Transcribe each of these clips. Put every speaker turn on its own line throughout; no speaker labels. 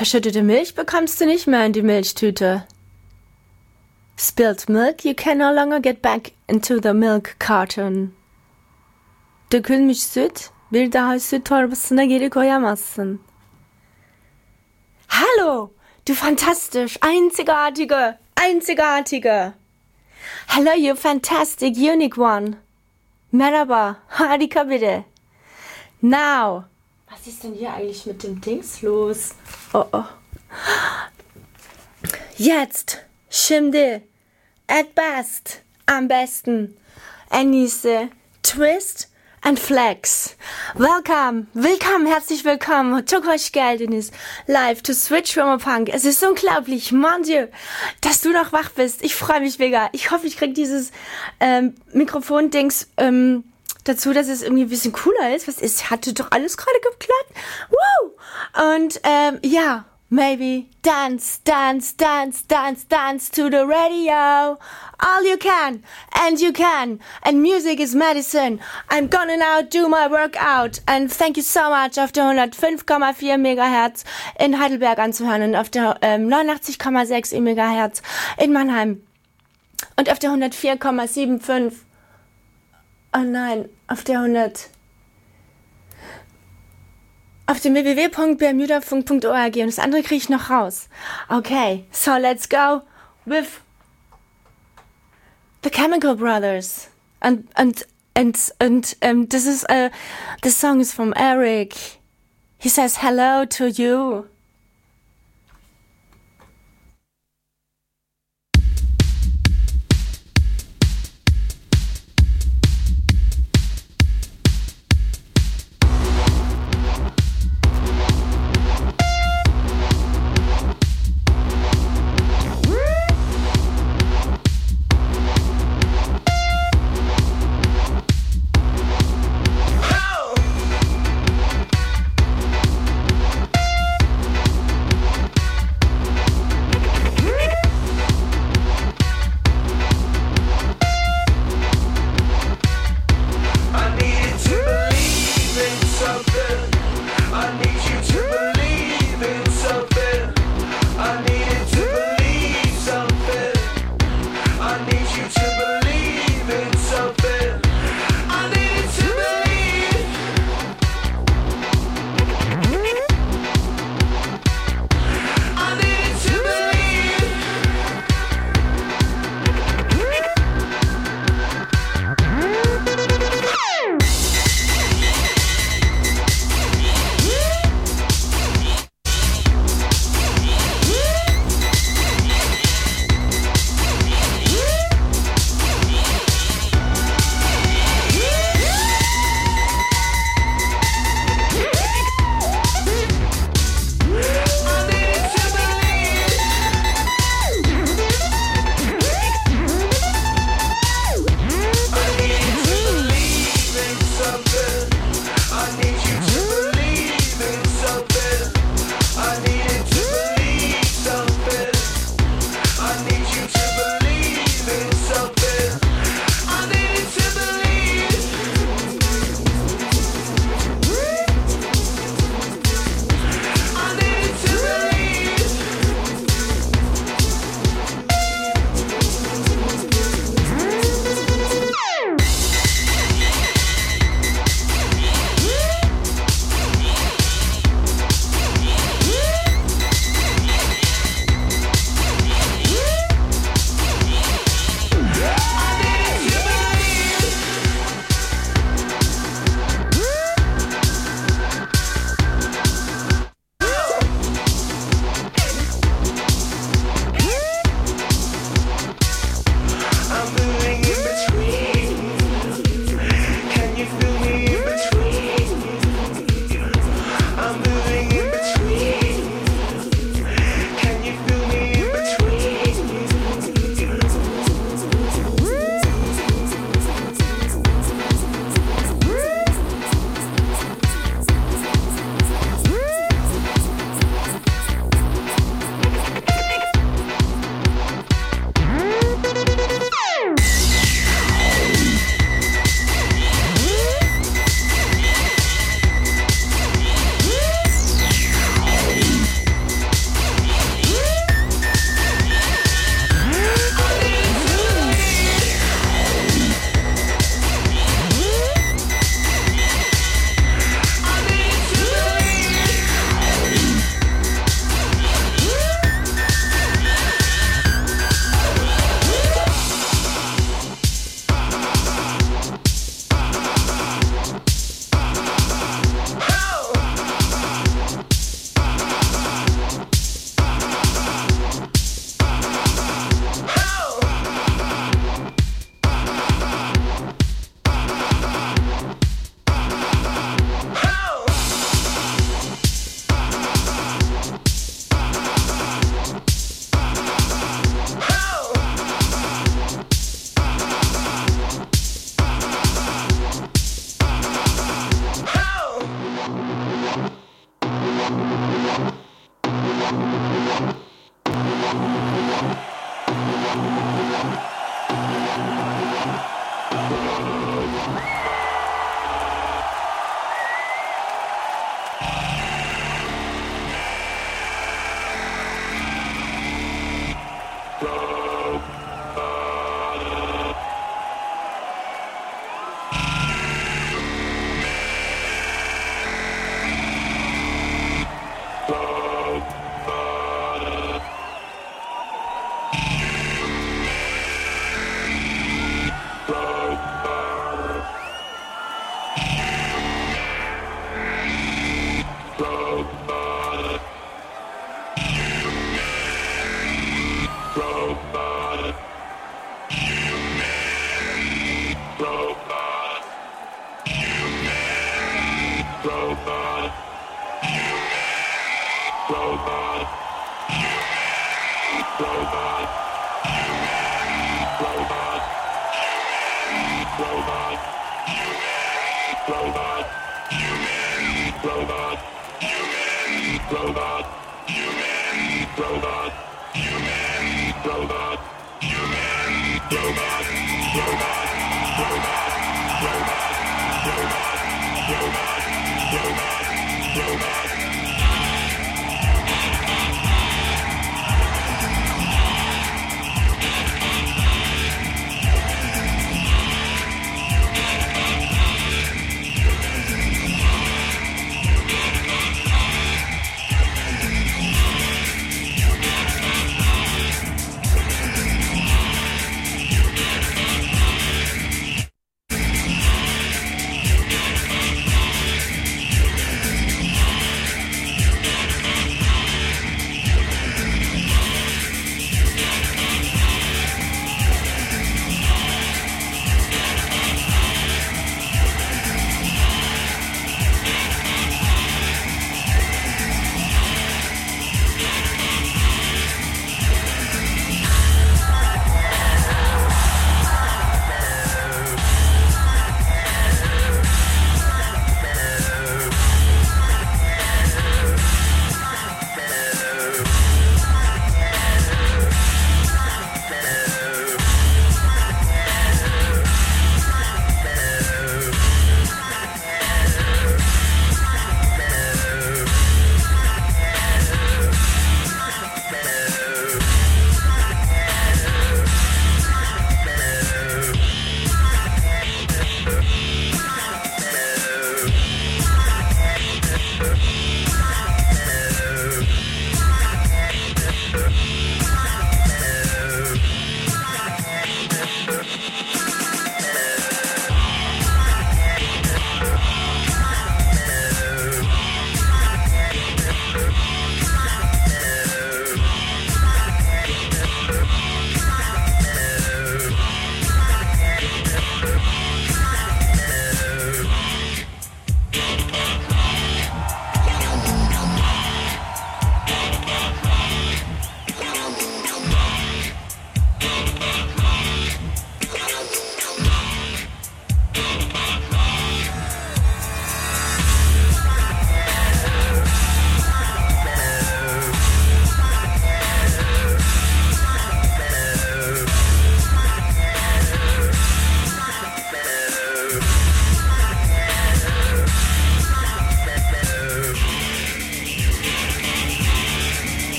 Verschüttete Milch bekommst du nicht mehr in die Milchtüte. Spilled milk, you can no longer get back into the milk carton. Dökülmüş süt, bir daha süt torbasına geri koyamazsın. Hallo, du fantastisch, einzigartige. Hello, you fantastic, unique one. Merhaba, harika biri. Now. Was ist denn hier eigentlich mit dem Dings los? Oh. Jetzt, şimdi, at best, am besten, en iyisi, twist and flex. Willkommen, herzlich willkommen. Çok hoş geldiniz. Live to Switch from a Punk. Es ist unglaublich, mon Dieu, dass du noch wach bist. Ich freue mich mega. Ich hoffe, ich kriege dieses Mikrofon-Dings dazu, dass es irgendwie ein bisschen cooler ist. Was ist? Hatte doch alles gerade geklappt. Woo! Und ja, maybe dance to the radio. All you can, and music is medicine. I'm gonna now do my workout. And thank you so much, auf der 105,4 Megahertz in Heidelberg anzuhören und auf der 89,6 Megahertz in Mannheim und auf der 104,75. Oh nein, auf dem www.bermudafunk.org und das andere kriege ich noch raus. Okay, so let's go with the Chemical Brothers. And this is the song is from Eric. He says hello to you.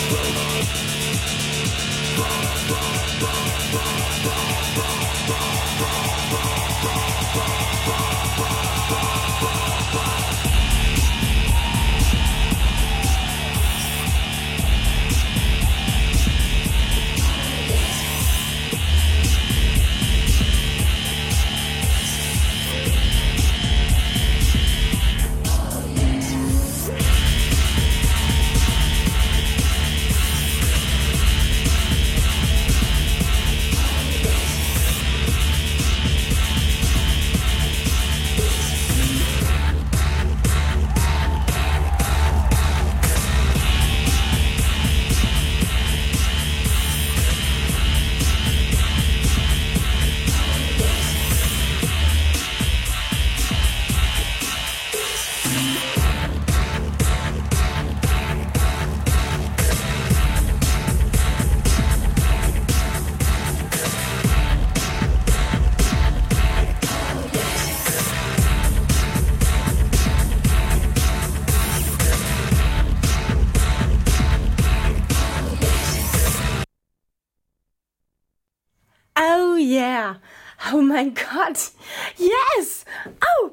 Oh yeah. Oh mein Gott. Yes. Oh.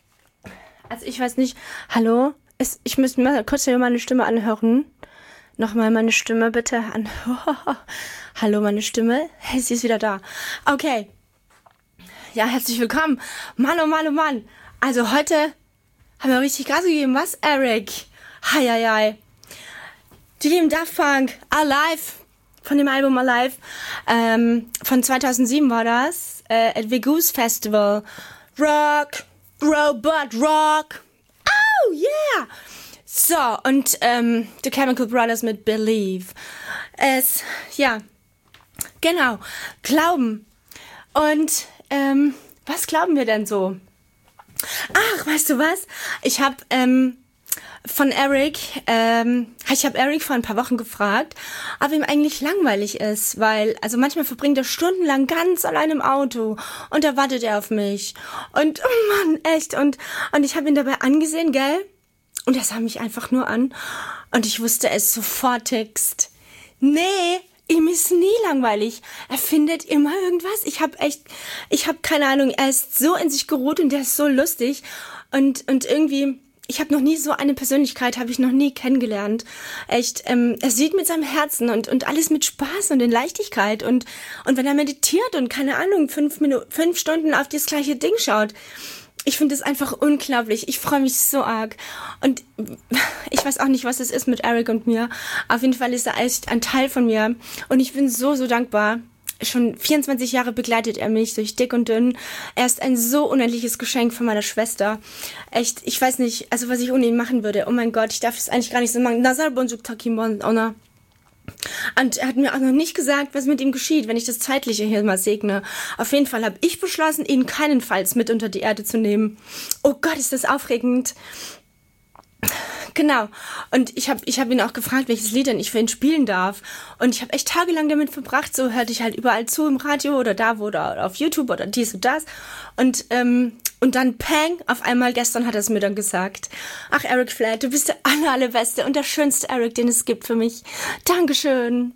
Also ich weiß nicht. Hallo? Ich müsste mal kurz hier meine Stimme anhören. Nochmal meine Stimme bitte an. Hallo, meine Stimme. Hey, sie ist wieder da. Okay. Ja, herzlich willkommen. Mann, oh Mann, oh Mann. Also heute haben wir richtig Gas gegeben. Was, Eric? Hi. Die lieben Daft Punk. Alive. Von dem Album Alive. Von 2007 war das. At the Goose Festival. Rock. Robot Rock. Oh, yeah. So, und The Chemical Brothers mit Believe. Genau. Glauben. Und was glauben wir denn so? Ach, weißt du was? Ich habe von Eric, ich habe Eric vor ein paar Wochen gefragt, ob ihm eigentlich langweilig ist, weil, also manchmal verbringt er stundenlang ganz allein im Auto und da wartet er auf mich. Und, oh Mann, echt. Und ich habe ihn dabei angesehen, gell? Und er sah mich einfach nur an und ich wusste es sofortigst. Nee, ihm ist nie langweilig. Er findet immer irgendwas. Ich habe keine Ahnung, er ist so in sich geruht und der ist so lustig und irgendwie, ich habe noch nie so eine Persönlichkeit, habe ich noch nie kennengelernt. Echt, er sieht mit seinem Herzen und alles mit Spaß und in Leichtigkeit und wenn er meditiert und keine Ahnung, 5 Stunden auf das gleiche Ding schaut. Ich finde es einfach unglaublich. Ich freue mich so arg. Und ich weiß auch nicht, was es ist mit Eric und mir. Auf jeden Fall ist er echt ein Teil von mir. Und ich bin so, so dankbar. Schon 24 Jahre begleitet er mich durch dick und dünn. Er ist ein so unendliches Geschenk von meiner Schwester. Echt, ich weiß nicht, also was ich ohne ihn machen würde. Oh mein Gott, ich darf es eigentlich gar nicht so machen. Nazar Bonjuk Takimon, Ona. Und er hat mir auch noch nicht gesagt, was mit ihm geschieht, wenn ich das Zeitliche hier mal segne. Auf jeden Fall habe ich beschlossen, ihn keinenfalls mit unter die Erde zu nehmen. Oh Gott, ist das aufregend. Genau. Und ich hab ihn auch gefragt, welches Lied denn ich für ihn spielen darf. Und ich habe echt tagelang damit verbracht. So hörte ich halt überall zu im Radio oder da oder auf YouTube oder dies und das. Und dann pang, auf einmal gestern hat er es mir dann gesagt. Ach, Eric Flatt, du bist der allerbeste und der schönste Eric, den es gibt für mich. Dankeschön.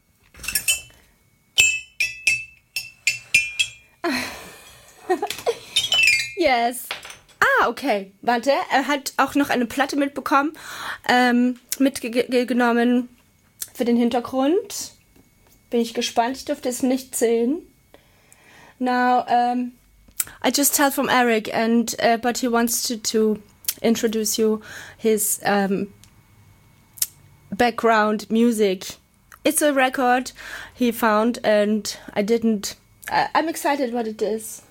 Yes. Okay. Warte, er hat auch noch eine Platte mitbekommen, mitgenommen für den Hintergrund. Bin ich gespannt, ich durfte es nicht sehen. Now, I just tell from Eric, but he wants to introduce you his background music. It's a record he found and I didn't. I'm excited what it is.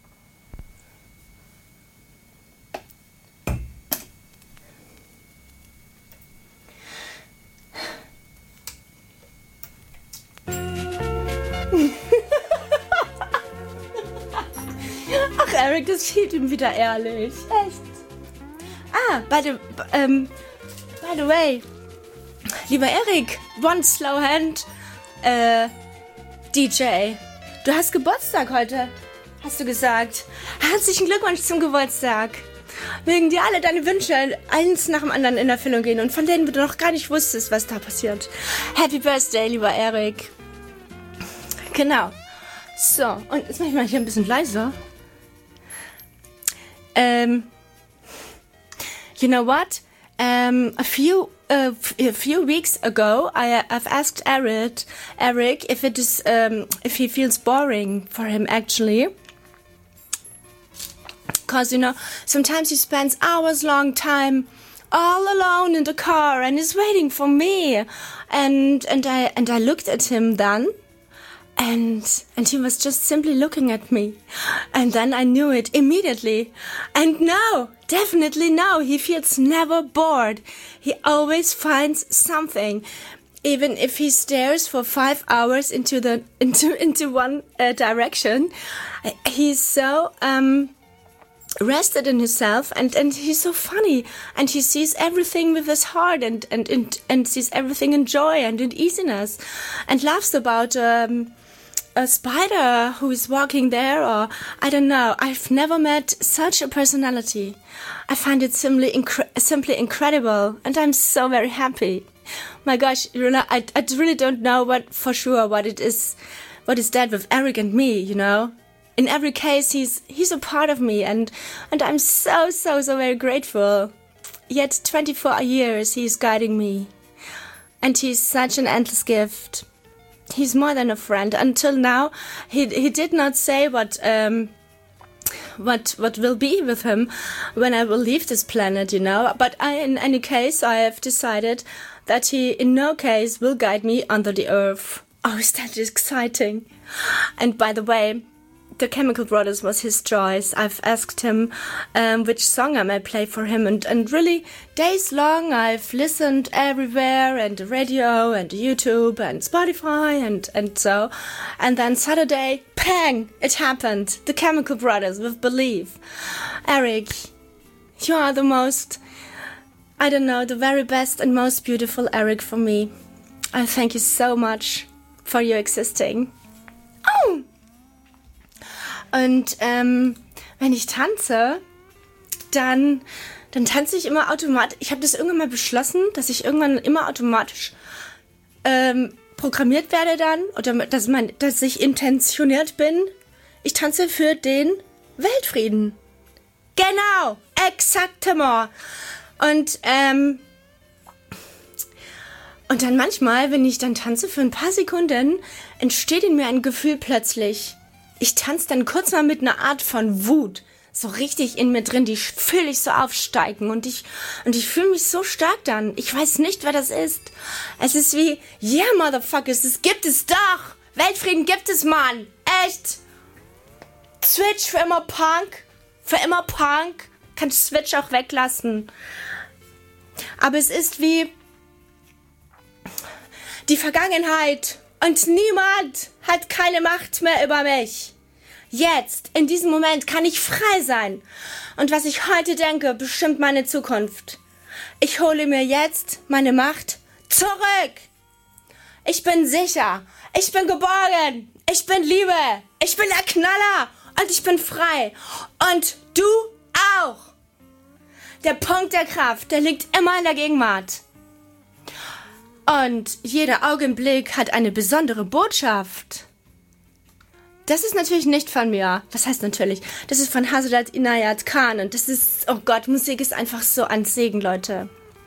Ach, Eric, das steht ihm wieder ehrlich. Echt. By the way, lieber Eric, One Slow Hand, DJ, du hast Geburtstag heute, hast du gesagt. Herzlichen Glückwunsch zum Geburtstag. Mögen dir alle deine Wünsche eins nach dem anderen in Erfüllung gehen und von denen du noch gar nicht wusstest, was da passiert. Happy Birthday, lieber Erik. Genau. So, und jetzt mach ich mal hier ein bisschen leiser. You know what? A few weeks ago, I've asked Eric if if he feels boring for him actually, because sometimes he spends hours long time all alone in the car and is waiting for me, and I looked at him then. And he was just simply looking at me. And then I knew it immediately. And now, definitely now, he feels never bored. He always finds something. Even if he stares for 5 hours into one direction, he's so rested in himself, and he's so funny, and he sees everything with his heart, and sees everything in joy and in easiness, and laughs about a spider who is walking there, or I don't know. I've never met such a personality. I find it simply incredible, and I'm so very happy. My gosh, I really don't know what it is that with Eric and me, In every case, he's a part of me, and I'm so very grateful. Yet 24 years he's guiding me, and he's such an endless gift. He's more than a friend. Until now, he did not say what will be with him when I will leave this planet, But in any case, I have decided that he in no case will guide me under the earth. Oh, is that exciting? And by the way, the Chemical Brothers was his choice. I've asked him which song I might play for him, and really days long I've listened everywhere, and the radio and YouTube and Spotify and so, and then Saturday, pang, it happened. The Chemical Brothers with Believe. Eric, you are the most, the very best and most beautiful Eric for me. I thank you so much for your existing. Oh! Und wenn ich tanze, dann tanze ich immer automatisch. Ich habe das irgendwann mal beschlossen, dass ich irgendwann immer automatisch programmiert werde dann, oder dass ich intentioniert bin. Ich tanze für den Weltfrieden. Genau, exactement. Und dann manchmal, wenn ich dann tanze für ein paar Sekunden, entsteht in mir ein Gefühl plötzlich. Ich tanze dann kurz mal mit einer Art von Wut so richtig in mir drin, die fühle ich so aufsteigen, und ich fühle mich so stark dann. Ich weiß nicht, wer das ist. Es ist wie, yeah, motherfuckers, das gibt es doch. Weltfrieden gibt es, Mann. Echt. Switch für immer Punk. Für immer Punk. Kannst Switch auch weglassen. Aber es ist wie die Vergangenheit. Und niemand hat keine Macht mehr über mich. Jetzt, in diesem Moment, kann ich frei sein. Und was ich heute denke, bestimmt meine Zukunft. Ich hole mir jetzt meine Macht zurück. Ich bin sicher. Ich bin geborgen. Ich bin Liebe. Ich bin der Knaller. Und ich bin frei. Und du auch. Der Punkt der Kraft, der liegt immer in der Gegenwart. Und jeder Augenblick hat eine besondere Botschaft. Das ist natürlich nicht von mir. Was heißt natürlich? Das ist von Hazrat Inayat Khan. Und das ist, oh Gott, Musik ist einfach so ein Segen, Leute.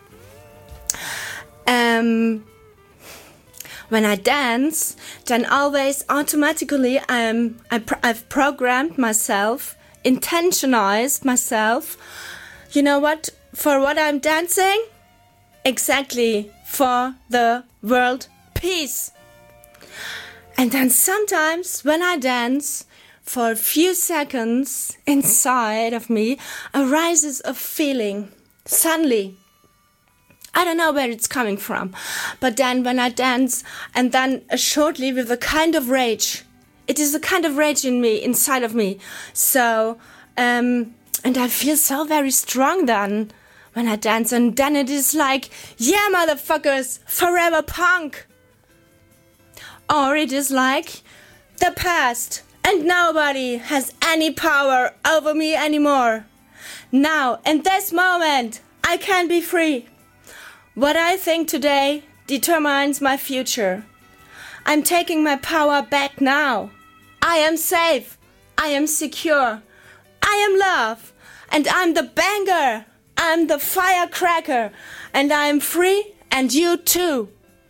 When I dance, then always automatically I've programmed myself, intentionalized myself. You know what? For what I'm dancing? Exactly. For the world peace. And then sometimes when I dance, for a few seconds inside of me arises a feeling. Suddenly. I don't know where it's coming from. But then when I dance, and then shortly with a kind of rage. It is a kind of rage in me, inside of me. So, and I feel so very strong then. When I dance, and then it is like, yeah, motherfuckers, forever punk. Or it is like, the past, and nobody has any power over me anymore. Now, in this moment, I can be free. What I think today determines my future. I'm taking my power back now. I am safe. I am secure. I am love. And I'm the banger. I'm the firecracker. And I am free, and you too.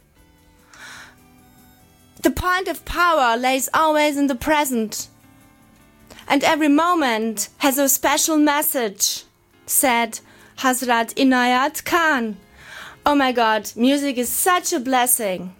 The point of power lays always in the present. And every moment has a special message, said Hazrat Inayat Khan. Oh my God, music is such a blessing.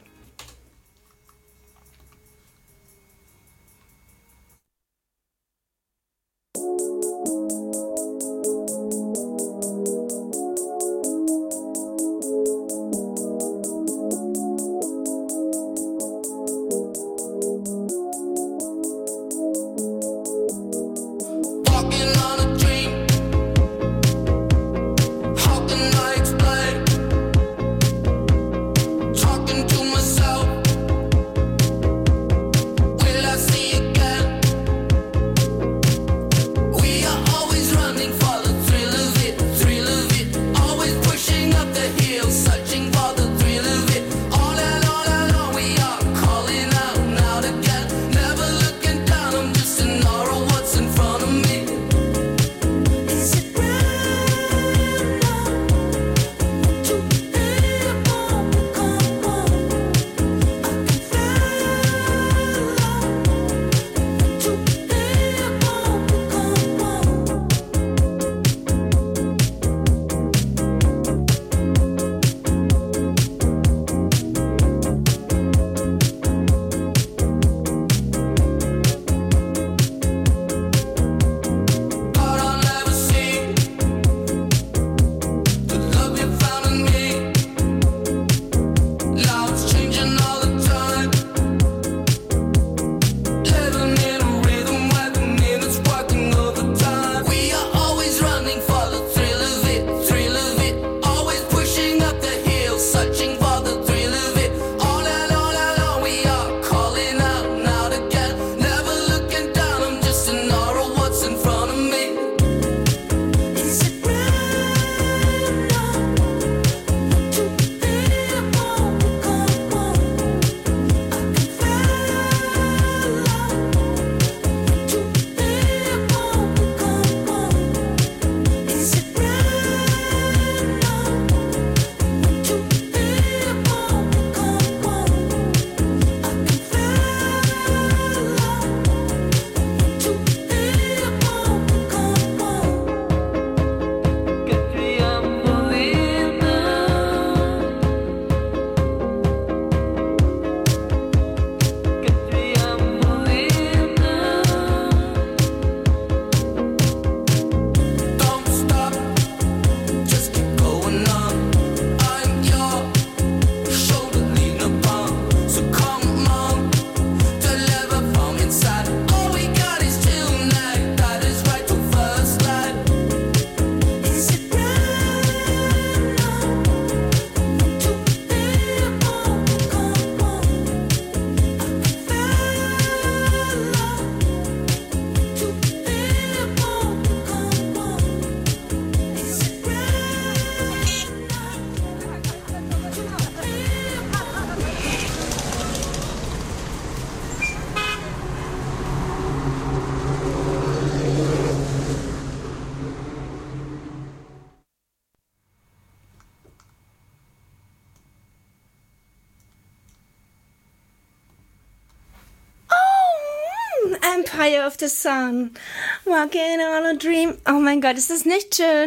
Empire of the Sun, Walking on a Dream. Oh mein Gott, ist das nicht schön?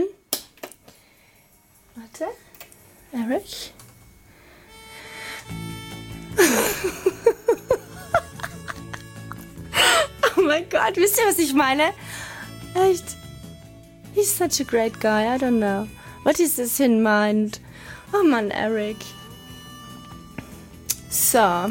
Warte, Eric. Oh mein Gott, wisst ihr, was ich meine? Echt? He's such a great guy, I don't know. What is this in mind? Oh Mann, Eric. So.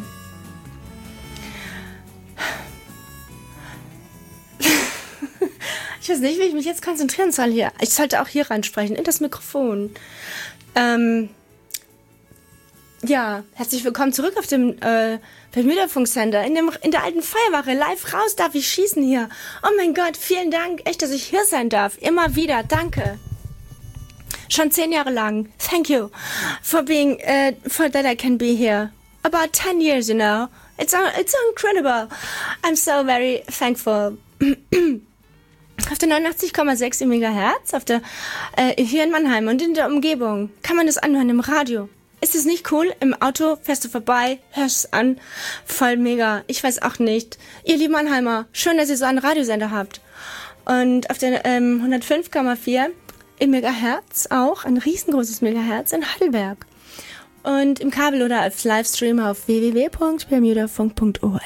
Ich weiß nicht, wie ich mich jetzt konzentrieren soll hier. Ich sollte auch hier reinsprechen, in das Mikrofon. Ja, herzlich willkommen zurück auf dem Bermuda-Funksender. In der alten Feuerwache, live raus darf ich schießen hier. Oh mein Gott, vielen Dank, echt, dass ich hier sein darf. Immer wieder, danke. Schon 10 Jahre lang. Thank you for being, for that I can be here. About 10 years, you know. It's incredible. I'm so very thankful. Auf der 89,6 MHz, hier in Mannheim und in der Umgebung, kann man das anhören im Radio. Ist es nicht cool? Im Auto fährst du vorbei, hörst es an, voll mega. Ich weiß auch nicht. Ihr lieben Mannheimer, schön, dass ihr so einen Radiosender habt. Und auf der 105,4 MHz auch, ein riesengroßes Megahertz in Heidelberg. Und im Kabel oder als Livestream auf www.bermudafunk.org.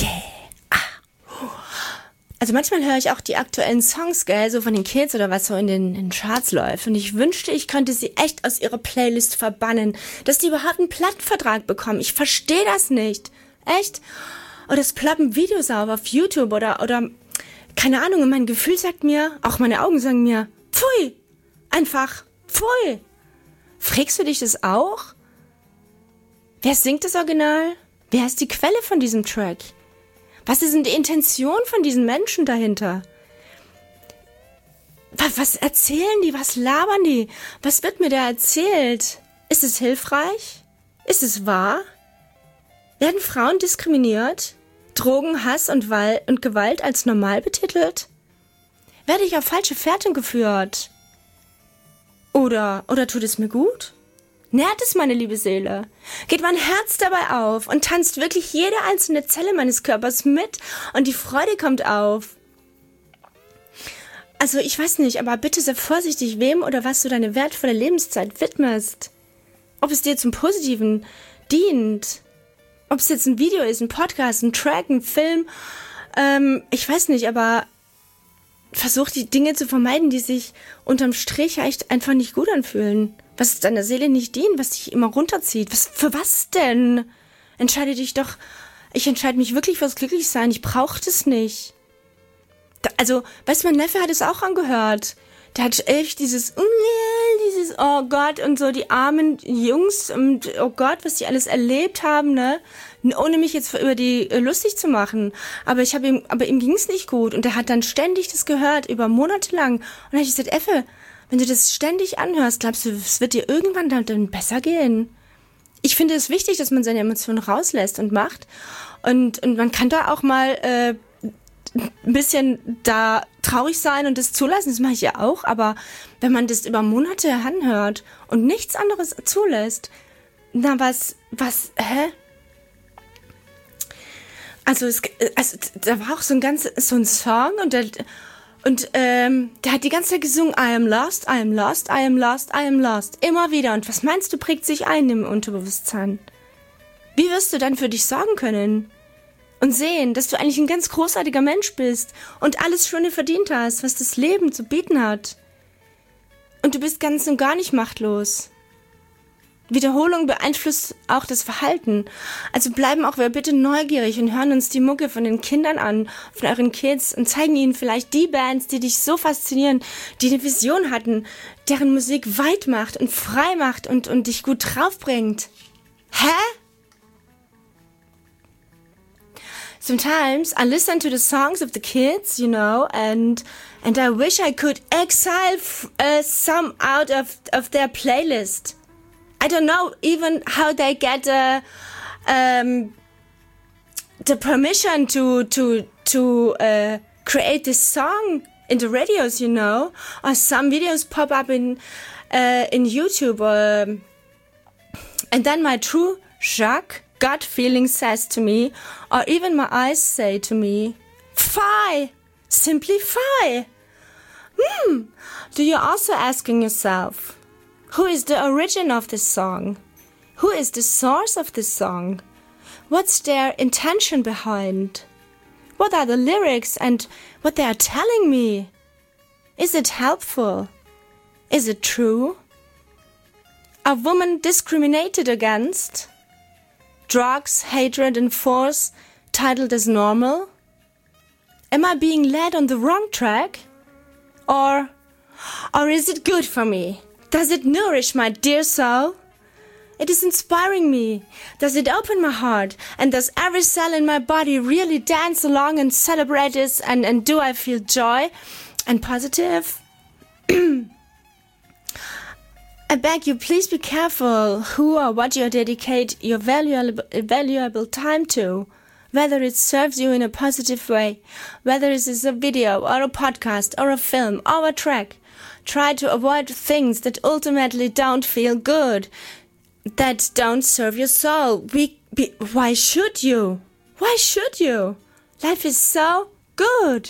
Also manchmal höre ich auch die aktuellen Songs, gell, so von den Kids oder was so in den Charts läuft. Und ich wünschte, ich könnte sie echt aus ihrer Playlist verbannen, dass die überhaupt einen Plattenvertrag bekommen. Ich verstehe das nicht. Echt? Oder es ploppen Videos auf YouTube oder keine Ahnung. Und mein Gefühl sagt mir, auch meine Augen sagen mir, pfui. Einfach, pfui. Fragst du dich das auch? Wer singt das Original? Wer ist die Quelle von diesem Track? Was ist denn die Intention von diesen Menschen dahinter? Was erzählen die? Was labern die? Was wird mir da erzählt? Ist es hilfreich? Ist es wahr? Werden Frauen diskriminiert? Drogen, Hass und Gewalt als normal betitelt? Werde ich auf falsche Fährten geführt? Oder tut es mir gut? Nährt es meine liebe Seele? Geht mein Herz dabei auf und tanzt wirklich jede einzelne Zelle meines Körpers mit und die Freude kommt auf? Also ich weiß nicht, aber bitte sei vorsichtig, wem oder was du deine wertvolle Lebenszeit widmest. Ob es dir zum Positiven dient. Ob es jetzt ein Video ist, ein Podcast, ein Track, ein Film. Ich weiß nicht, aber versuch die Dinge zu vermeiden, die sich unterm Strich echt einfach nicht gut anfühlen. Was deiner Seele nicht dient, was dich immer runterzieht. Für was denn? Entscheide dich doch. Ich entscheide mich wirklich fürs Glücklichsein. Ich brauche das nicht. Also, weißt du, mein Neffe hat es auch angehört. Der hat echt dieses oh Gott und so die armen Jungs und oh Gott, was die alles erlebt haben, ne? Ohne mich jetzt über die lustig zu machen. Aber ihm ging's nicht gut und er hat dann ständig das gehört, über Monate lang. Und dann habe ich gesagt, Effe, wenn du das ständig anhörst, glaubst du, es wird dir irgendwann dann besser gehen? Ich finde es wichtig, dass man seine Emotionen rauslässt und macht. Und man kann da auch mal ein bisschen da traurig sein und das zulassen. Das mache ich ja auch. Aber wenn man das über Monate anhört und nichts anderes zulässt, na hä? Also da war auch so ein Song und der hat die ganze Zeit gesungen, I am lost, I am lost, I am lost, I am lost. Immer wieder. Und was meinst du, prägt sich ein im Unterbewusstsein? Wie wirst du dann für dich sorgen können? Und sehen, dass du eigentlich ein ganz großartiger Mensch bist und alles Schöne verdient hast, was das Leben zu bieten hat. Und du bist ganz und gar nicht machtlos. Wiederholung beeinflusst auch das Verhalten. Also bleiben auch wir bitte neugierig und hören uns die Mucke von den Kindern an, von euren Kids und zeigen ihnen vielleicht die Bands, die dich so faszinieren, die eine Vision hatten, deren Musik weit macht und frei macht und dich gut draufbringt. Hä? Sometimes I listen to the songs of the kids, you know, and I wish I could exile some out of their playlist. I don't know even how they get the permission to create this song in the radios, you know, or some videos pop up in YouTube, and then my true shock gut feeling says to me, or even my eyes say to me, "Fie, simply fie." Do you also asking yourself? Who is the origin of this song? Who is the source of this song? What's their intention behind? What are the lyrics and what they are telling me? Is it helpful? Is it true? Are women discriminated against? Drugs, hatred and force titled as normal? Am I being led on the wrong track? Or is it good for me? Does it nourish my dear soul? It is inspiring me. Does it open my heart? And does every cell in my body really dance along and celebrate this? And do I feel joy and positive? I beg you, please be careful who or what you dedicate your valuable time to. Whether it serves you in a positive way, whether it is a video or a podcast or a film or a track. Try to avoid things that ultimately don't feel good, that don't serve your soul. Why should you? Why should you? Life is so good.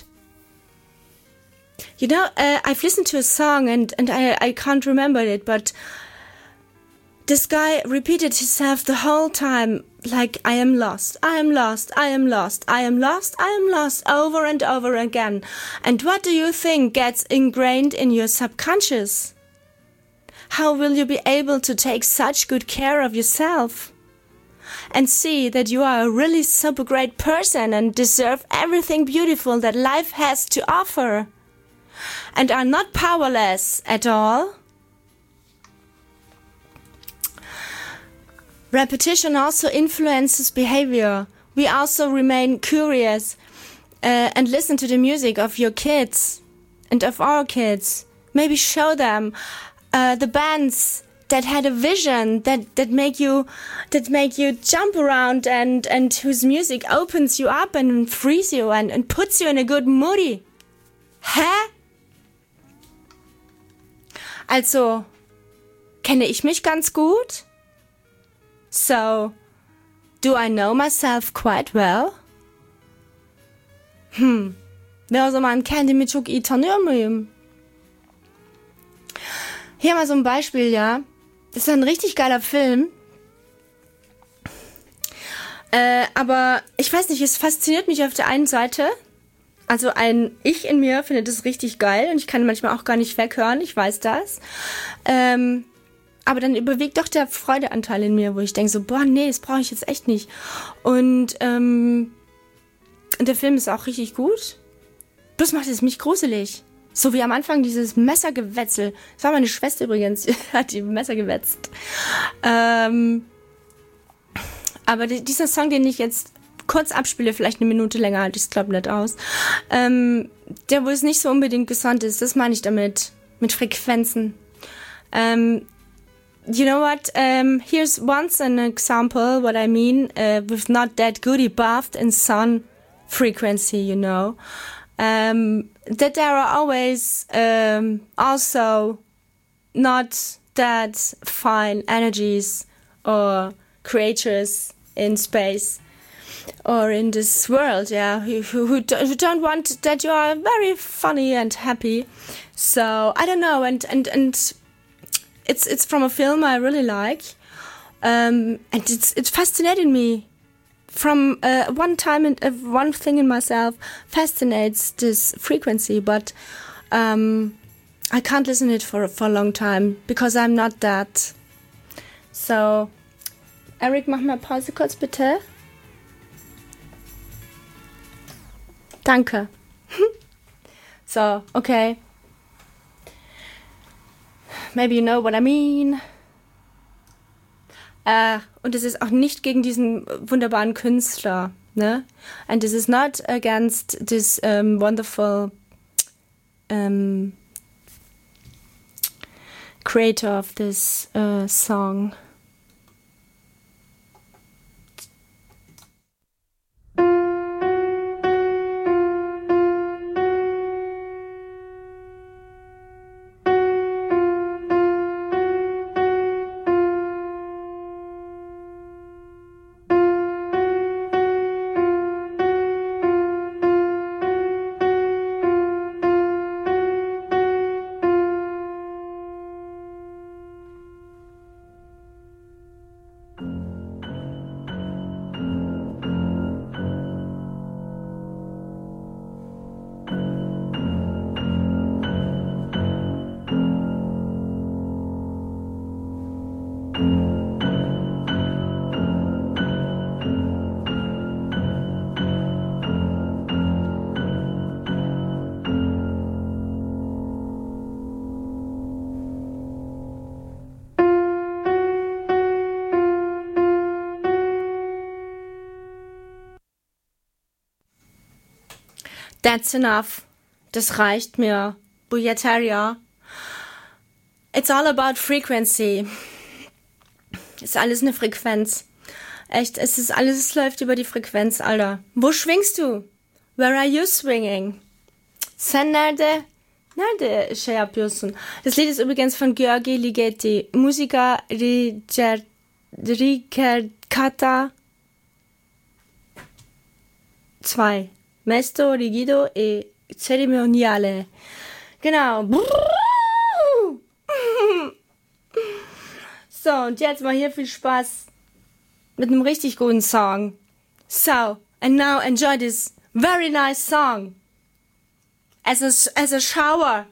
You know, I've listened to a song and I can't remember it, but this guy repeated himself the whole time, like, I am lost, I am lost, I am lost, I am lost, I am lost, over and over again. And what do you think gets ingrained in your subconscious? How will you be able to take such good care of yourself? And see that you are a really super great person and deserve everything beautiful that life has to offer. And are not powerless at all? Repetition also influences behavior. We also remain curious and listen to the music of your kids and of our kids. Maybe show them the bands that had a vision that make you jump around and whose music opens you up and frees you and puts you in a good mood. Hä? Also, kenne ich mich ganz gut? So, do I know myself quite well? Wer så man kände mig çok i tanömim. Hier mal so ein Beispiel, ja. Das ist ein richtig geiler Film. Aber ich weiß nicht, es fasziniert mich auf der einen Seite. Also ein Ich in mir findet das richtig geil und ich kann manchmal auch gar nicht weghören, ich weiß das. Aber dann überwiegt doch der Freudeanteil in mir, wo ich denke so, boah, nee, das brauche ich jetzt echt nicht. Und der Film ist auch richtig gut. Bloß macht es mich gruselig. So wie am Anfang dieses Messergewetzel. Das war meine Schwester übrigens, die hat die Messer gewetzt. Aber dieser Song, den ich jetzt kurz abspiele, vielleicht eine Minute länger, halte ich es glaube nicht aus, der, wo es nicht so unbedingt gesund ist, das meine ich damit, mit Frequenzen. You know what? Here's once an example what I mean with not that goody buffed in sun frequency, you know. That there are always also not that fine energies or creatures in space or in this world, yeah, who don't want that you are very funny and happy. So I don't know, and it's from a film I really like, and it fascinated me. From one time, and one thing in myself fascinates this frequency, but I can't listen to it for a long time because I'm not that. So, Eric, mach mal Pause kurz bitte. Danke. So, okay. Maybe you know what I mean. Und es ist auch nicht gegen diesen wunderbaren Künstler, ne? And this is not against this wonderful creator of this song. That's enough. Das reicht mir. Bujataria. It's all about frequency. Ist alles eine Frequenz. Echt, es läuft über die Frequenz, Alter. Wo schwingst du? Where are you swinging? Sen nerede şey yapıyorsun? Das Lied ist übrigens von Georgi Ligeti. Musiker Ricercata 2. Mesto, Rigido e Cerimoniale. Genau. So, und jetzt mal hier viel Spaß mit einem richtig guten Song. So, and now enjoy this very nice song as a shower.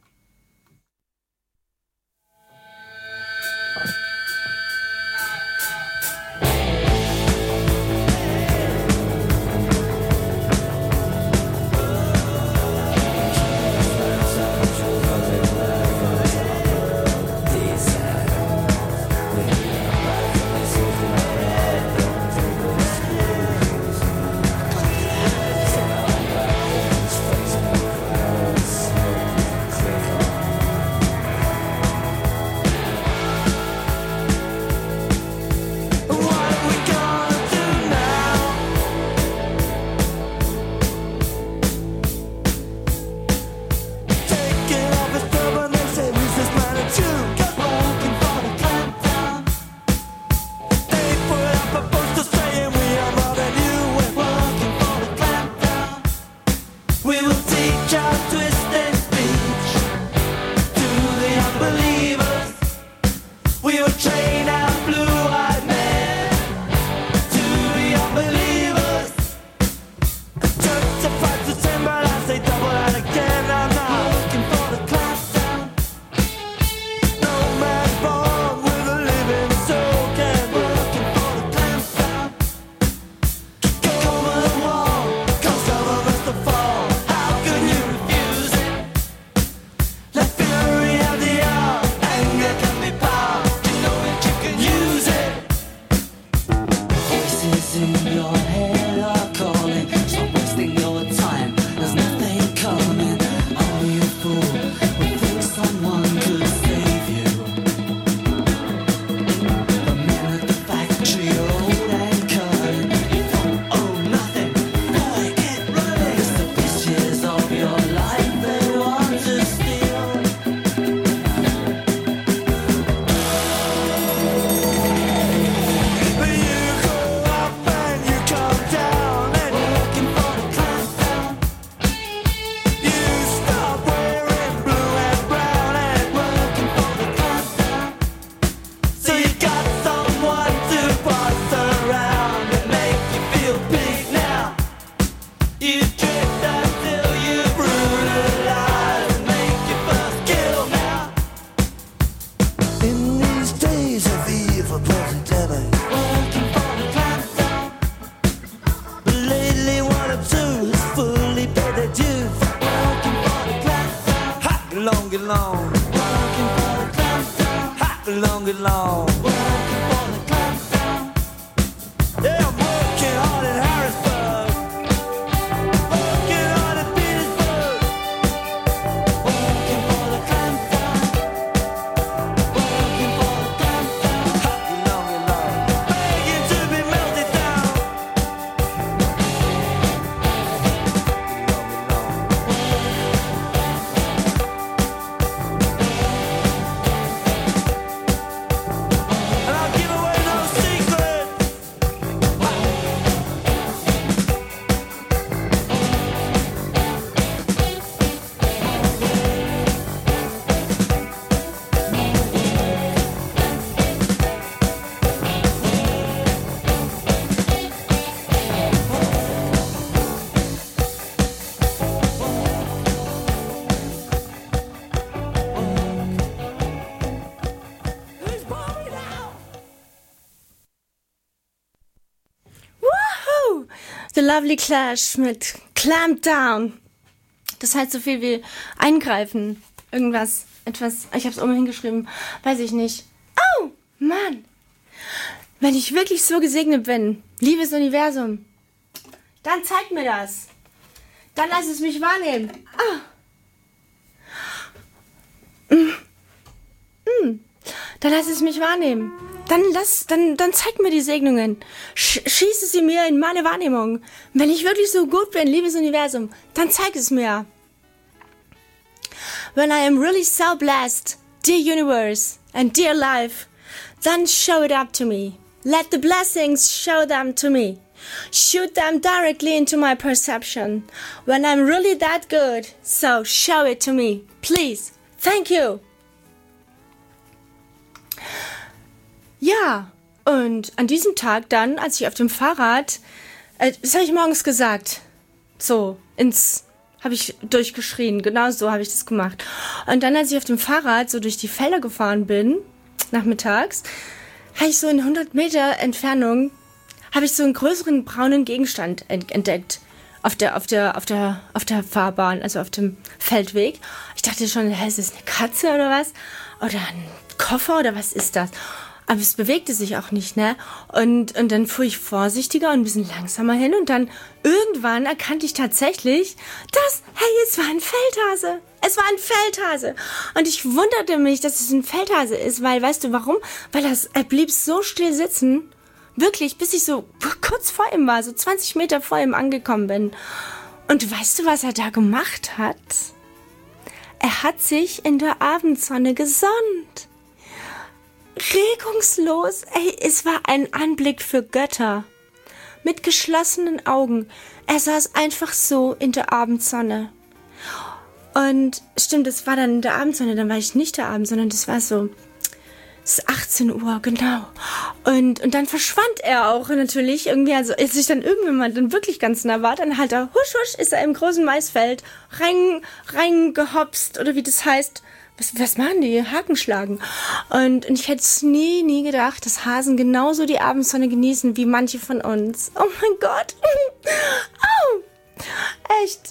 The Lovely Clash mit Clamp Down. Das heißt so viel wie eingreifen. Irgendwas, etwas, ich hab's oben hingeschrieben, weiß ich nicht. Oh, Mann. Wenn ich wirklich so gesegnet bin, liebes Universum, dann zeig mir das. Dann lass es mich wahrnehmen. Dann lass es mich wahrnehmen. Dann zeig mir die Segnungen. Schieße sie mir in meine Wahrnehmung. Wenn ich wirklich so gut bin, liebes Universum, dann zeig es mir. When I am really so blessed, dear universe and dear life, then show it up to me. Let the blessings show them to me. Shoot them directly into my perception. When I'm really that good, so show it to me. Please. Thank you. Ja, und an diesem Tag dann, als ich auf dem Fahrrad, das habe ich morgens gesagt, so, habe ich durchgeschrien, genau so habe ich das gemacht. Und dann, als ich auf dem Fahrrad so durch die Felder gefahren bin, nachmittags, habe ich so in 100 Meter Entfernung, habe ich so einen größeren braunen Gegenstand entdeckt auf der Fahrbahn, also auf dem Feldweg. Ich dachte schon, ist das eine Katze oder was? Oder ein Koffer oder was ist das? Aber es bewegte sich auch nicht, ne? Und dann fuhr ich vorsichtiger und ein bisschen langsamer hin und dann irgendwann erkannte ich tatsächlich, es war ein Feldhase. Es war ein Feldhase. Und ich wunderte mich, dass es ein Feldhase ist, weil, weißt du warum? Weil er blieb so still sitzen, wirklich, bis ich so kurz vor ihm war, so 20 Meter vor ihm angekommen bin. Und weißt du, was er da gemacht hat? Er hat sich in der Abendsonne gesonnt. Regungslos, es war ein Anblick für Götter. Mit geschlossenen Augen. Er saß einfach so in der Abendsonne. Und stimmt, das war dann in der Abendsonne, dann war ich nicht der Abend, sondern das war so, es ist 18 Uhr, genau. Und dann verschwand er auch natürlich irgendwie, also als ich dann irgendwann dann wirklich ganz nah war, dann halt er, husch, ist er im großen Maisfeld reingehopst, oder wie das heißt. Was machen die? Haken schlagen. Und ich hätte es nie gedacht, dass Hasen genauso die Abendsonne genießen wie manche von uns. Oh mein Gott. Oh. Echt.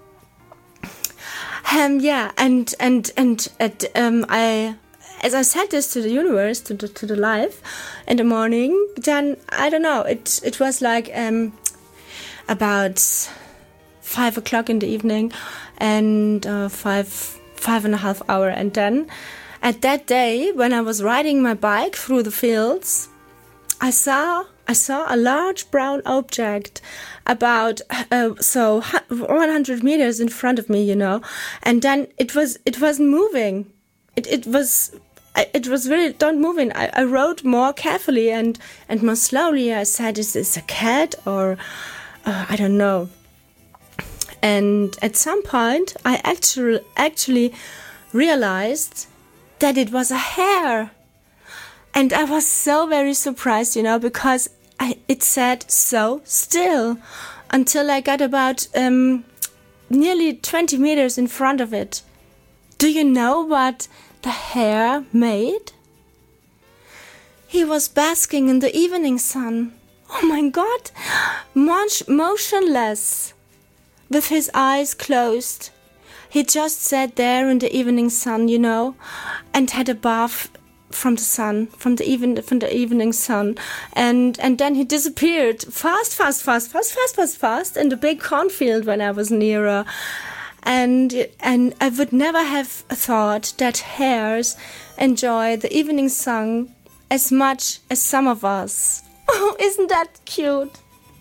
As I said this to the universe, to the life in the morning, then I don't know, it was like about 5 o'clock in the evening and 5.5 hours, and then at that day when I was riding my bike through the fields, I saw a large brown object about 100 meters in front of me, and then it wasn't moving. It was really not moving. I rode more carefully and more slowly. I said, is this a cat or I don't know. And at some point, I actually realized that it was a hare. And I was so very surprised, because it sat so still until I got about nearly 20 meters in front of it. Do you know what the hare made? He was basking in the evening sun. Oh my God! Motionless. With his eyes closed. He just sat there in the evening sun, and had a bath from the sun, from the evening sun. And then he disappeared fast in the big cornfield when I was nearer. And I would never have thought that hares enjoy the evening sun as much as some of us. Oh, isn't that cute?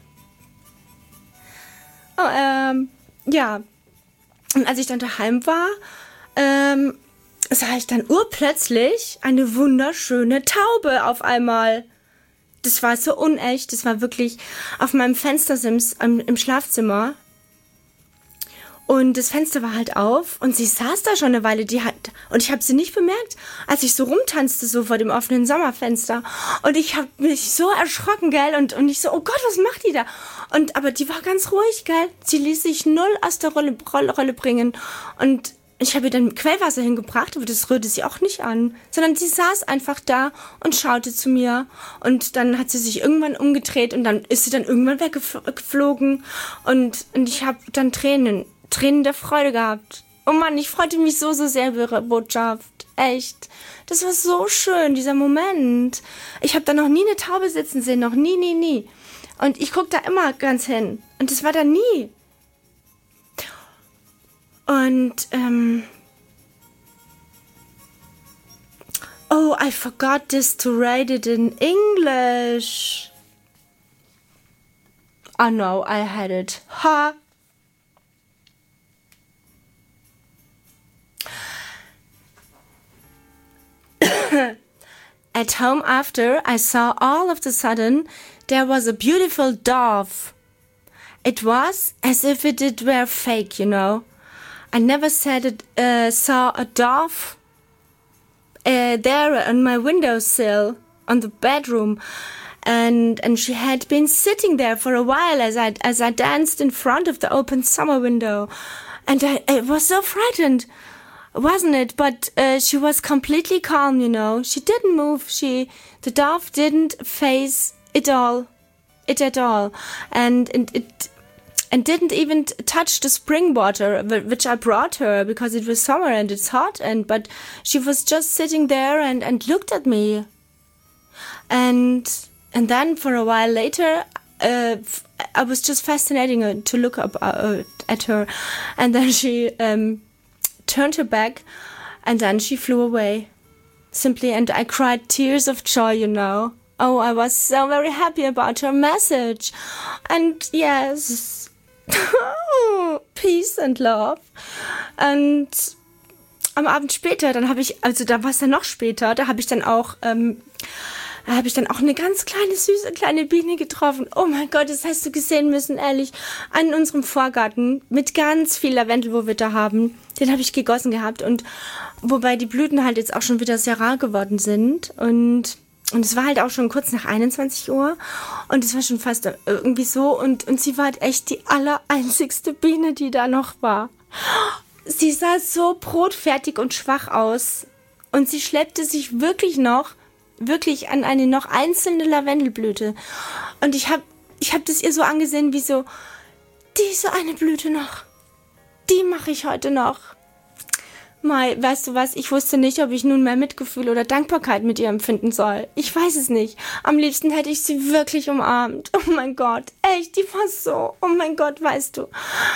Oh, ja. Und als ich dann daheim war, sah ich dann urplötzlich eine wunderschöne Taube auf einmal. Das war so unecht, das war wirklich auf meinem Fenstersims im Schlafzimmer. Und das Fenster war halt auf und sie saß da schon eine Weile, und ich habe sie nicht bemerkt, als ich so rumtanzte, so vor dem offenen Sommerfenster. Und ich habe mich so erschrocken, gell, und ich so, oh Gott, was macht die da? Aber die war ganz ruhig, gell, sie ließ sich null aus der Rolle bringen. Und ich habe ihr dann Quellwasser hingebracht, aber das rührte sie auch nicht an, sondern sie saß einfach da und schaute zu mir. Und dann hat sie sich irgendwann umgedreht und dann ist sie dann irgendwann weggeflogen. Und ich habe dann Tränen der Freude gehabt. Oh Mann, ich freute mich so sehr über ihre Botschaft. Echt. Das war so schön, dieser Moment. Ich habe da noch nie eine Taube sitzen sehen, noch nie. Und ich gucke da immer ganz hin. Und das war da nie. Und, oh, I forgot this to write it in English. Oh no, I had it. Ha! At home after, I saw all of a sudden there was a beautiful dove. It was as if it were fake, you know. I never saw a dove there on my windowsill on the bedroom, and she had been sitting there for a while as I danced in front of the open summer window, and I was so frightened. Wasn't it? But she was completely calm, you know. She didn't move. The dove didn't phase it at all, and didn't even touch the spring water which I brought her because it was summer and it's hot. But she was just sitting there and looked at me, and then for a while later, I was just fascinating to look up at her, and then she turned her back, and then she flew away, simply, and I cried tears of joy, you know. Oh, I was so very happy about her message, and yes, peace and love. Und am Abend später, da war es dann noch später, da habe ich dann auch eine ganz kleine, süße kleine Biene getroffen. Oh mein Gott, das hast du gesehen müssen, ehrlich. An unserem Vorgarten mit ganz viel Lavendel, wo wir da haben. Den habe ich gegossen gehabt. Und wobei die Blüten halt jetzt auch schon wieder sehr rar geworden sind. Und es war halt auch schon kurz nach 21 Uhr. Und es war schon fast irgendwie so. Und sie war halt echt die allereinzigste Biene, die da noch war. Sie sah so brotfertig und schwach aus. Und sie schleppte sich wirklich an eine noch einzelne Lavendelblüte. Und ich hab das ihr so angesehen, wie so, diese eine Blüte noch, die mache ich heute noch. Mai, weißt du was, ich wusste nicht, ob ich nun mehr Mitgefühl oder Dankbarkeit mit ihr empfinden soll. Ich weiß es nicht. Am liebsten hätte ich sie wirklich umarmt. Oh mein Gott, echt, die war so, oh mein Gott, weißt du.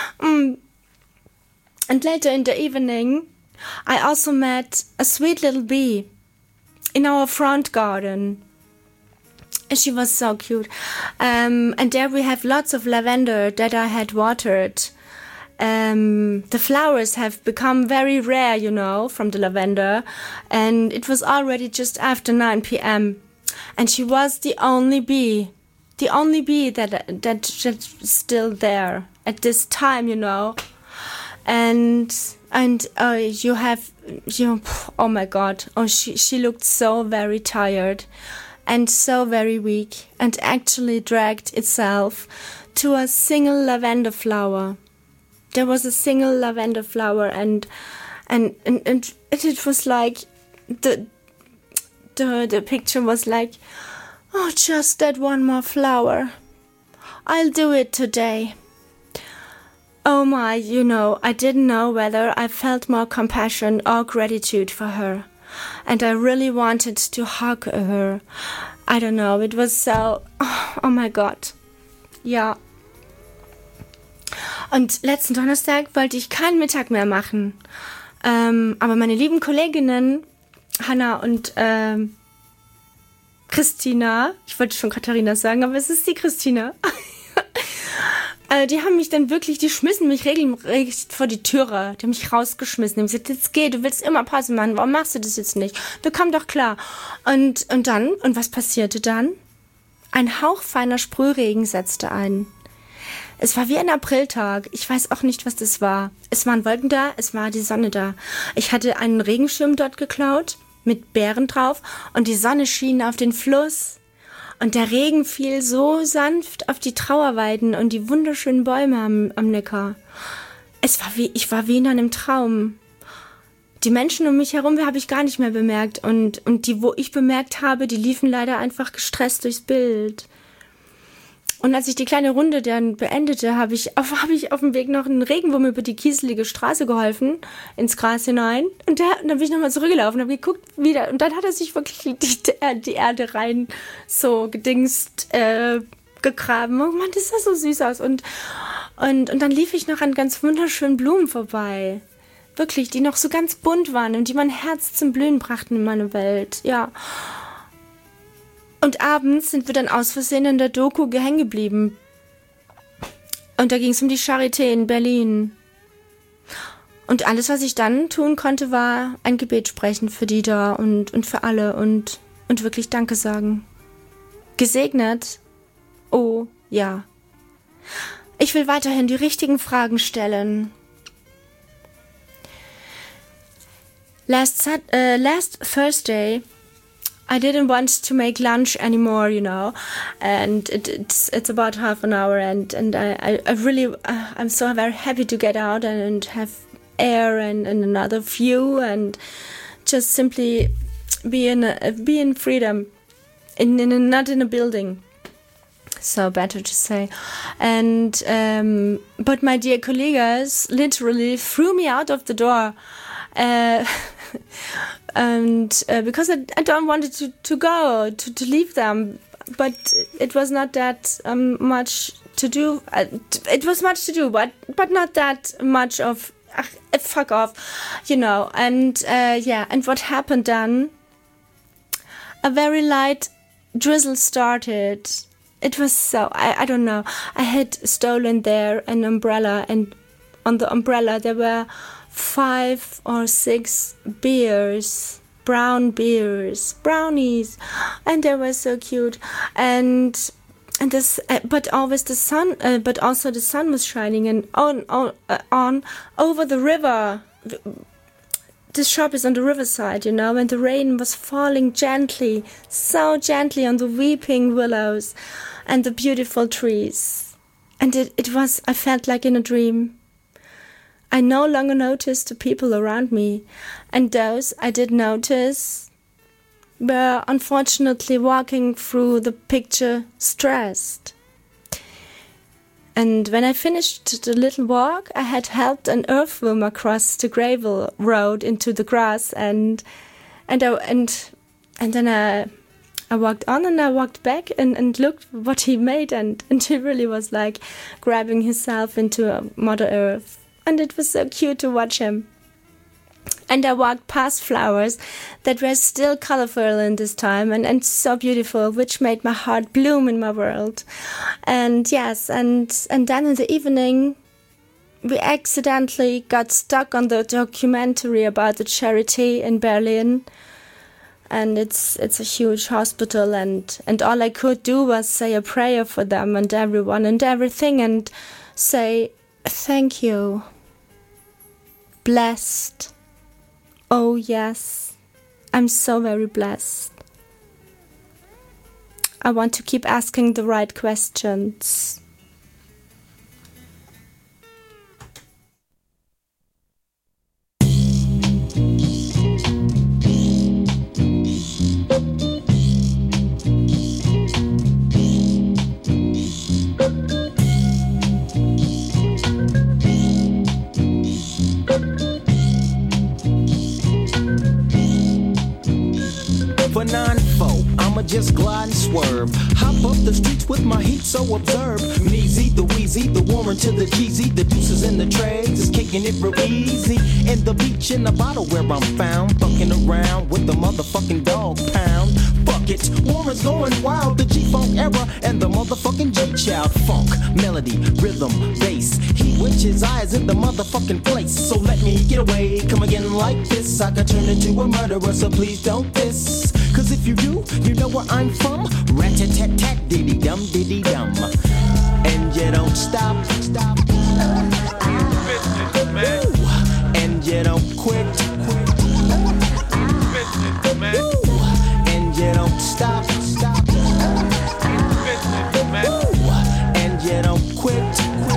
And later in the evening, I also met a sweet little bee in our front garden. She was so cute. And there we have lots of lavender that I had watered. The flowers have become very rare, you know, from the lavender. And it was already just after 9 p.m. And she was the only bee that's still there at this time, you know. And oh my God, she looked so very tired and so very weak, and actually dragged itself to a single lavender flower. There was a single lavender flower, and it was like the picture was like, oh, just that one more flower. I'll do it today. Oh my, you know, I didn't know whether I felt more compassion or gratitude for her. And I really wanted to hug her. I don't know, it was so, oh my God. Ja. Und letzten Donnerstag wollte ich keinen Mittag mehr machen. Aber meine lieben Kolleginnen, Hanna und Christina, ich wollte schon Katharina sagen, aber es ist die Christina. Die haben mich dann wirklich, die schmissen mich regelrecht vor die Türe. Die haben mich rausgeschmissen. Die haben gesagt, jetzt geh, du willst immer Pause machen. Warum machst du das jetzt nicht? Wir kommen doch klar. Und was passierte dann? Ein hauchfeiner Sprühregen setzte ein. Es war wie ein Apriltag. Ich weiß auch nicht, was das war. Es waren Wolken da, es war die Sonne da. Ich hatte einen Regenschirm dort geklaut, mit Bären drauf, und die Sonne schien auf den Fluss. Und der Regen fiel so sanft auf die Trauerweiden und die wunderschönen Bäume am Neckar. Ich war wie in einem Traum. Die Menschen um mich herum habe ich gar nicht mehr bemerkt. Und die, wo ich bemerkt habe, die liefen leider einfach gestresst durchs Bild. Und als ich die kleine Runde dann beendete, habe ich auf dem Weg noch einen Regenwurm über die kieselige Straße geholfen, ins Gras hinein. Und dann bin ich nochmal zurückgelaufen, habe geguckt wieder. Und dann hat er sich wirklich die Erde rein so gedingst gegraben. Oh Mann, das sah so süß aus. Und Und dann lief ich noch an ganz wunderschönen Blumen vorbei. Wirklich, die noch so ganz bunt waren und die mein Herz zum Blühen brachten in meine Welt. Ja. Und abends sind wir dann aus Versehen in der Doku hängen geblieben. Und da ging es um die Charité in Berlin. Und alles, was ich dann tun konnte, war ein Gebet sprechen für die da und für alle und wirklich Danke sagen. Gesegnet? Oh, ja. Ich will weiterhin die richtigen Fragen stellen. Last Thursday, I didn't want to make lunch anymore, you know, and it's about half an hour, and I really I'm so very happy to get out and have air and another view and just simply be in freedom, not in a building. So better to say. And but my dear colleagues literally threw me out of the door. Because I don't want to go, to leave them, but it was not that much to do. It was much to do, but not that much of fuck off, you know. And and what happened then? A very light drizzle started. It was so, I don't know. I had stolen there an umbrella, and on the umbrella there were 5 or 6 beers, brown beers, brownies, and they were so cute. And this, but always the sun, but also the sun was shining and on over the river. This shop is on the riverside, you know, and the rain was falling gently, so gently on the weeping willows and the beautiful trees. And it was, I felt like in a dream. I no longer noticed the people around me, and those I did notice were unfortunately walking through the picture stressed. And when I finished the little walk, I had helped an earthworm across the gravel road into the grass, and then I walked on and I walked back and looked what he made, and he really was like grabbing himself into Mother Earth. And it was so cute to watch him. And I walked past flowers that were still colorful in this time and so beautiful, which made my heart bloom in my world. And yes, and then in the evening, we accidentally got stuck on the documentary about the Charité in Berlin. And it's a huge hospital, and all I could do was say a prayer for them and everyone and everything, and say thank you. Blessed. Oh yes, I'm so very blessed. I want to keep asking the right questions.
For 9-4, I'ma just glide and swerve. Hop up the streets with my heat so observe. Measy, the Wheezy, the Warren to the Jeezy. The deuces in the trays is kicking it real easy. And the beach in the bottle where I'm found. Fucking around with the motherfucking dog pound. Fuck it, Warren's going wild. The G-Funk era and the motherfucking G-Child. Funk, melody, rhythm, bass. He witches eyes in the motherfucking place. So let me get away, come again like this. I could turn into a murderer, so please don't diss. Cause if you do, you know where I'm from. Rat-tat-tat-tat, diddy-dum, diddy-dum. And you don't stop. Ooh, and you don't quit. Ooh, and you don't stop. Ooh, and you don't quit.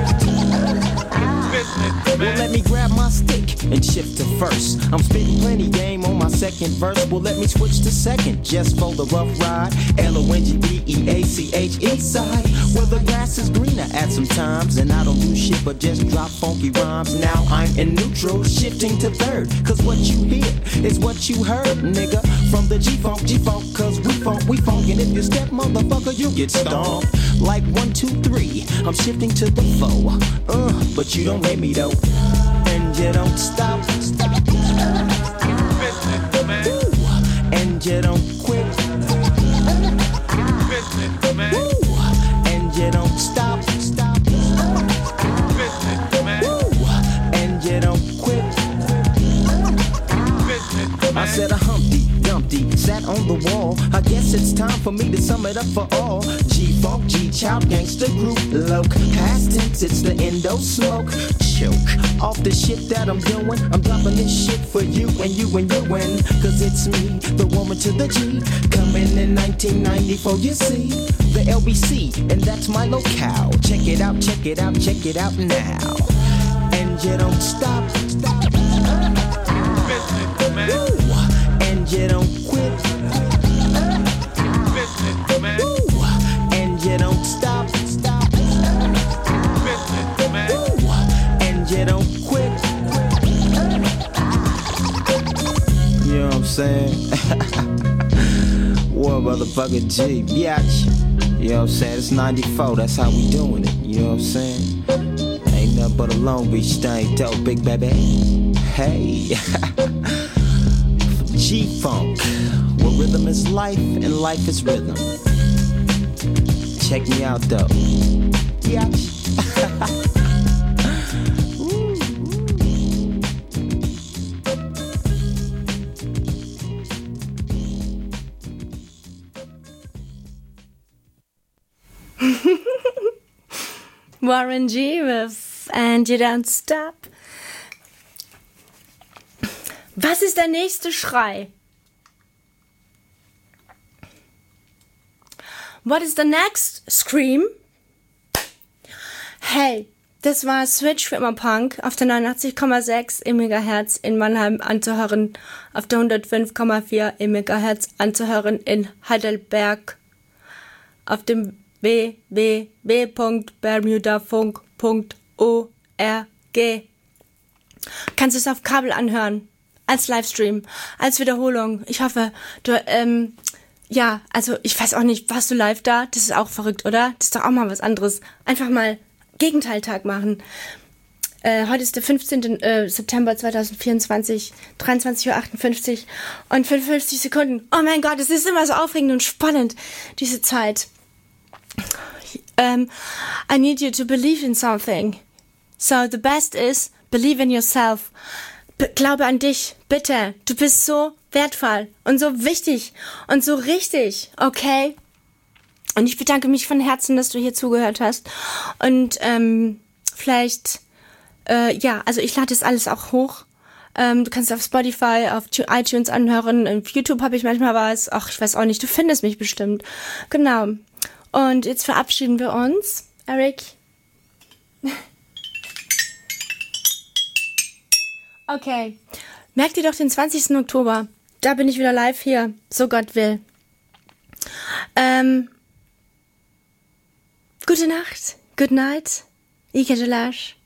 Well, let me grab my stick and shift to first. I'm spitting plenty game on my second verse. Well, let me switch to second just for the rough ride. L-O-N-G-B-E-A-C-H east side, where the grass is greener at some times. And I don't do shit but just drop funky rhymes. Now I'm in neutral, shifting to third. Cause what you hear is what you heard, nigga. From the G-Funk, cause we funk. And if you step, motherfucker, you get stomped. like 1, 2, 3. I'm shifting to the foe, but you don't hate me though, and you don't stop. And you don't quit. And you don't stop. And you don't quit. I said a Humpty Dumpty sat on the wall. I guess it's time for me to sum it up for all. G-Funk, G-Child, Gangsta Group, Loke. Past tense, it's the endo smoke. Choke off the shit that I'm doing. I'm dropping this shit for you and you and you and. Cause it's me, the woman to the G. Coming in 1994, you see. The LBC, and that's my locale. Check it out, check it out, check it out now. And you don't stop. And you don't quit. And you don't stop. And you don't quit. You know what I'm saying? War motherfucking G, biatch. You know what I'm saying? It's 94, that's how we doing it. You know what I'm saying? Ain't nothing but a Long Beach thing, dope, big baby. Hey. G-Funk, where rhythm is life and life is rhythm. Check me out though. Yeah.
Warren G with And You Don't Stop. Was ist der nächste Schrei? What is the next scream? Hey, das war Switch für immer Punk auf der 89,6 im Megahertz in Mannheim anzuhören, auf der 105,4 im Megahertz anzuhören in Heidelberg, auf dem www.bermudafunk.org. Kannst du es auf Kabel anhören, als Livestream, als Wiederholung. Ich hoffe, du, ja, also ich weiß auch nicht, warst du live da? Das ist auch verrückt, oder? Das ist doch auch mal was anderes. Einfach mal Gegenteiltag machen. Heute ist der 15. September 2024, 23:58 Uhr und 55 Sekunden. Oh mein Gott, es ist immer so aufregend und spannend, diese Zeit. I need you to believe in something. So the best is, believe in yourself. Glaube an dich, bitte. Du bist so wertvoll und so wichtig und so richtig, okay? Und ich bedanke mich von Herzen, dass du hier zugehört hast. Und vielleicht, ja, also ich lade das alles auch hoch. Du kannst auf Spotify, auf iTunes anhören. Auf YouTube habe ich manchmal was. Ach, ich weiß auch nicht, du findest mich bestimmt. Genau. Und jetzt verabschieden wir uns. Eric? Okay. Merkt ihr doch den 20. Oktober. Da bin ich wieder live hier. So Gott will. Gute Nacht. Good night. Ike de Lash.